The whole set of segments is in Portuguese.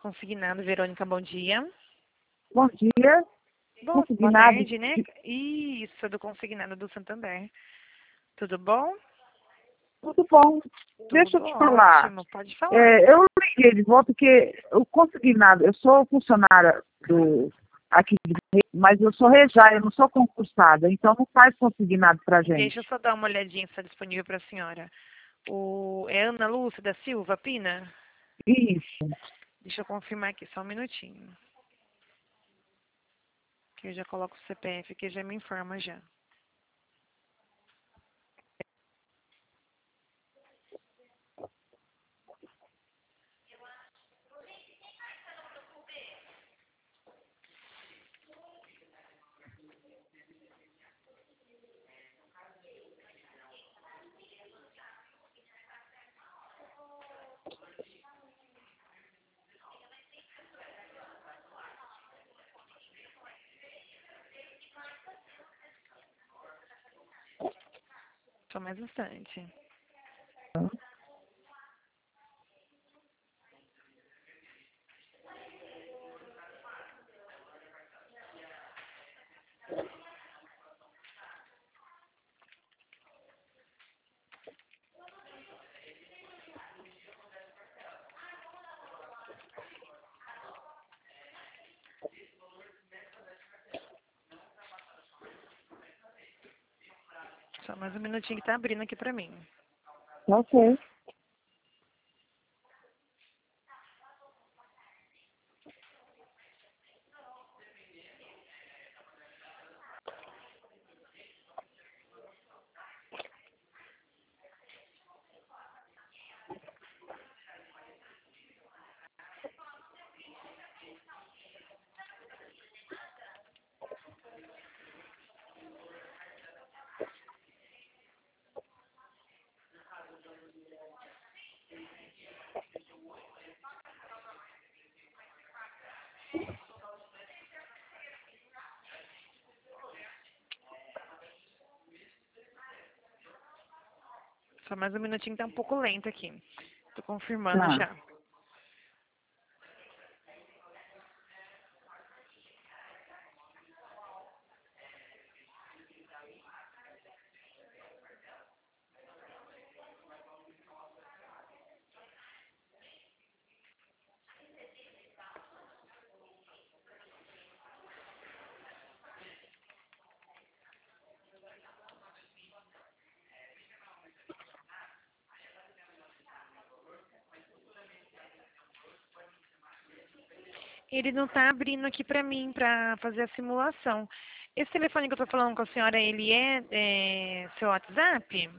Consignado, Verônica, bom dia. Bom dia. Boa Consignado. tarde, né? Isso, do Consignado do Santander. Tudo bom? Tudo bom. Deixa eu Tudo te falar. ótimo, pode falar. Eu liguei de volta porque o consignado, eu sou funcionária aqui de Rio, mas eu sou rejária, eu não sou concursada, então não faz consignado pra Deixa eu gente. só dar uma olhadinha se está disponível para a senhora. É Ana Lúcia da Silva Pina? Isso. Deixa eu confirmar aqui, só um minutinho. Que eu já coloco o CPF aqui, já me informa já. Só mais um instante. Só mais um minutinho que tá abrindo aqui para mim. Ok. Só mais um minutinho que tá um pouco lento aqui. Tô confirmando Tá. já. Ele não tá abrindo aqui para mim para fazer a simulação. Esse telefone que eu tô falando com a senhora, ele é seu WhatsApp?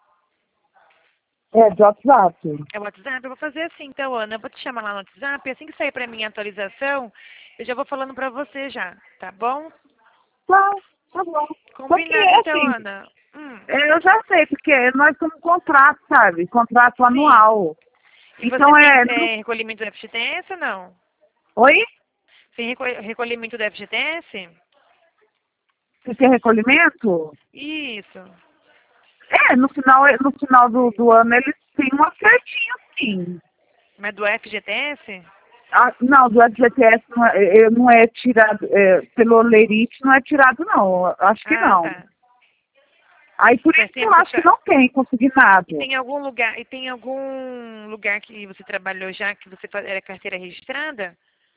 É, do WhatsApp. É o WhatsApp? Eu vou fazer assim, então, Ana. Eu vou te chamar lá no WhatsApp. Assim que sair para mim a atualização, eu já vou falando para você já, tá bom? Tá bom. Só que, Combinado, então, assim, Ana. eu já sei, porque nós temos um contrato, sabe? Contrato Sim. anual. E você Então, tem recolhimento do FGTS ou não? Oi? Tem recolhimento do FGTS? Você tem recolhimento? Isso. No final do ano eles têm um acertinho, sim. Mas do FGTS? Ah, não, do FGTS não é tirado, pelo Olerite não é tirado, não. Acho que Ah, não. tá. Aí por Faz isso que eu tempo que acho que não tem consignado. E tem algum lugar que você trabalhou já que você era carteira registrada?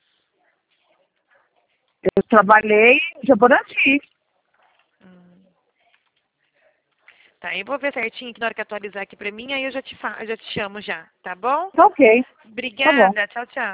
Eu trabalhei em Jaborandi. Hum. Tá, eu vou ver certinho que na hora que atualizar aqui pra mim, aí eu já te chamo já, tá bom? Tá ok. Tá bom. Obrigada, tchau, tchau.